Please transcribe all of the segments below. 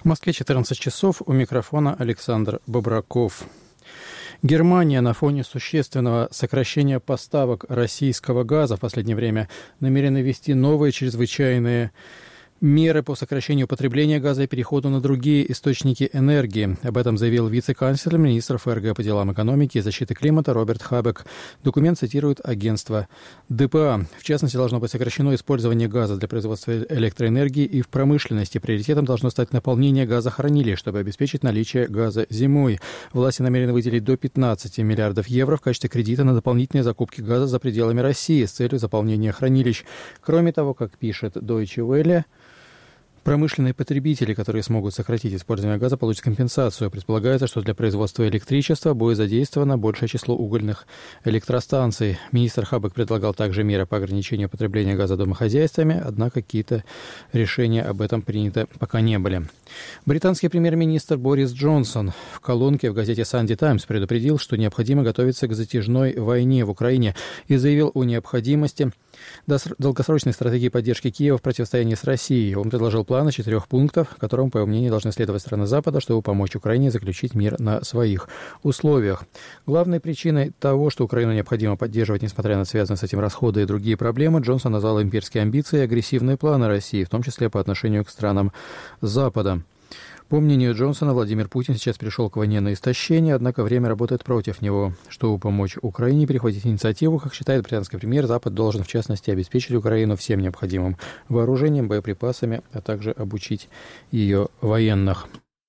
В Москве 14 часов. У микрофона Александр Бобраков. Германия на фоне существенного сокращения поставок российского газа в последнее время намерена ввести новые чрезвычайные меры по сокращению потребления газа и переходу на другие источники энергии. Об этом заявил вице-канцлер министра ФРГ по делам экономики и защиты климата Роберт Хабек. Документ цитирует агентство ДПА. В частности, должно быть сокращено использование газа для производства электроэнергии и в промышленности. Приоритетом должно стать наполнение газохранилищ, чтобы обеспечить наличие газа зимой. Власти намерены выделить до 15 миллиардов евро в качестве кредита на дополнительные закупки газа за пределами России с целью заполнения хранилищ. Кроме того, как пишет Deutsche Welle, промышленные потребители, которые смогут сократить использование газа, получат компенсацию. Предполагается, что для производства электричества будет задействовано большее число угольных электростанций. Министр Хабек предлагал также меры по ограничению потребления газа домохозяйствами, однако какие-то решения об этом приняты пока не были. Британский премьер-министр Борис Джонсон в колонке в газете Sunday Times предупредил, что необходимо готовиться к затяжной войне в Украине и заявил о необходимости долгосрочной стратегии поддержки Киева в противостоянии с Россией. Он предложил план из 4 пунктов, которым, по его мнению, должны следовать страны Запада, чтобы помочь Украине заключить мир на своих условиях. Главной причиной того, что Украину необходимо поддерживать, несмотря на связанные с этим расходы и другие проблемы, Джонсон назвал имперские амбиции и агрессивные планы России, в том числе по отношению к странам Запада. По мнению Джонсона, Владимир Путин сейчас перешел к войне на истощение, однако время работает против него. Чтобы помочь Украине перехватить инициативу, как считает британский премьер, Запад должен, в частности, обеспечить Украину всем необходимым вооружением, боеприпасами, а также обучить ее военных.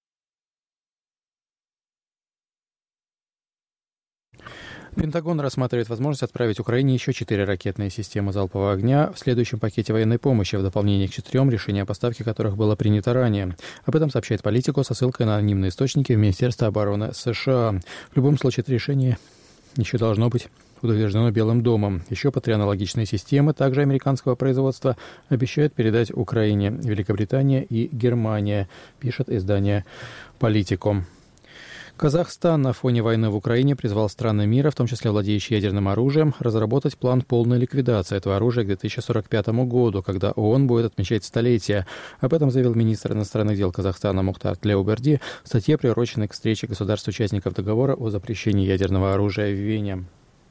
Пентагон рассматривает возможность отправить Украине еще 4 ракетные системы залпового огня в следующем пакете военной помощи, в дополнение к 4, решение о поставке которых было принято ранее. Об этом сообщает Политико со ссылкой на анонимные источники в Министерстве обороны США. В любом случае, это решение еще должно быть утверждено Белым домом. Еще по 3 аналогичные системы, также американского производства, обещают передать Украине Великобритания и Германия, пишет издание Политико. Казахстан на фоне войны в Украине призвал страны мира, в том числе владеющие ядерным оружием, разработать план полной ликвидации этого оружия к 2045 году, когда ООН будет отмечать столетие. Об этом заявил министр иностранных дел Казахстана Мухтар Тлеуберди в статье, приуроченной к встрече государств-участников договора о запрещении ядерного оружия в Вене.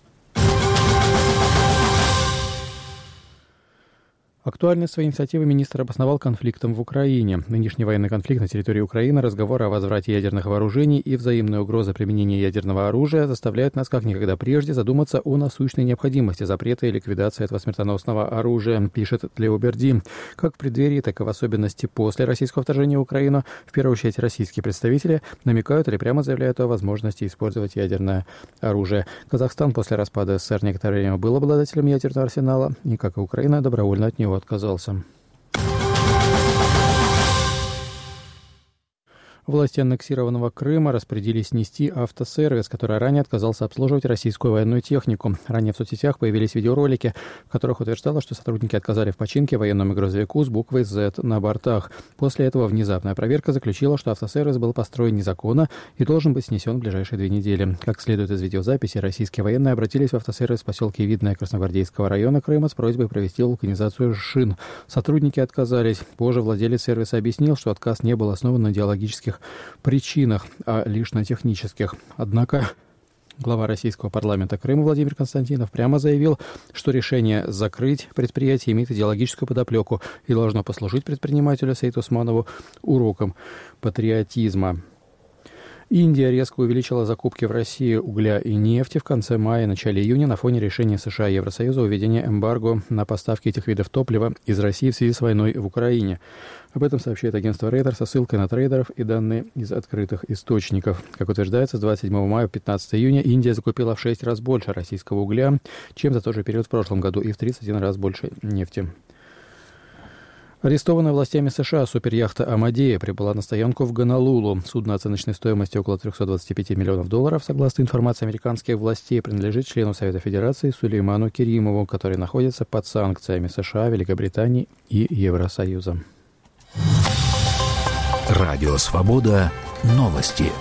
Актуальной своей инициативы министр обосновал конфликтом в Украине. Нынешний военный конфликт на территории Украины, разговоры о возврате ядерных вооружений и взаимные угрозы применения ядерного оружия заставляют нас как никогда прежде задуматься о насущной необходимости запрета и ликвидации этого смертоносного оружия, пишет Тлеуберди. Как в преддверии, так и в особенности после российского вторжения в Украину, в первую очередь российские представители намекают или прямо заявляют о возможности использовать ядерное оружие. Казахстан после распада СССР некоторое время был обладателем ядерного арсенала, и, как и Украина, добровольно от него отказался. Власти аннексированного Крыма распорядились снести автосервис, который ранее отказался обслуживать российскую военную технику. Ранее в соцсетях появились видеоролики, в которых утверждалось, что сотрудники отказали в починке военному грузовику с буквой Z на бортах. После этого внезапная проверка заключила, что автосервис был построен незаконно и должен быть снесен в ближайшие 2 недели. Как следует из видеозаписи, российские военные обратились в автосервис в поселке Видное Красногвардейского района Крыма с просьбой провести вулканизацию шин. Сотрудники отказались. Позже владелец сервиса объяснил, что отказ не был основан на идеологических причинах, а лишь на технических. Однако глава российского парламента Крыма Владимир Константинов прямо заявил, что решение закрыть предприятие имеет идеологическую подоплеку и должно послужить предпринимателю Саиду Усманову уроком патриотизма. Индия резко увеличила закупки в России угля и нефти в конце мая и начале июня на фоне решения США и Евросоюза о введении эмбарго на поставки этих видов топлива из России в связи с войной в Украине. Об этом сообщает агентство Reuters со ссылкой на трейдеров и данные из открытых источников. Как утверждается, с 27 мая по 15 июня Индия закупила в 6 раз больше российского угля, чем за тот же период в прошлом году, и в 31 раз больше нефти. Арестованная властями США суперяхта «Амадея» прибыла на стоянку в Гонолулу. Судно оценочной стоимостью около $325 миллионов, согласно информации американских властей, принадлежит члену Совета Федерации Сулейману Керимову, который находится под санкциями США, Великобритании и Евросоюза. Радио «Свобода». Новости.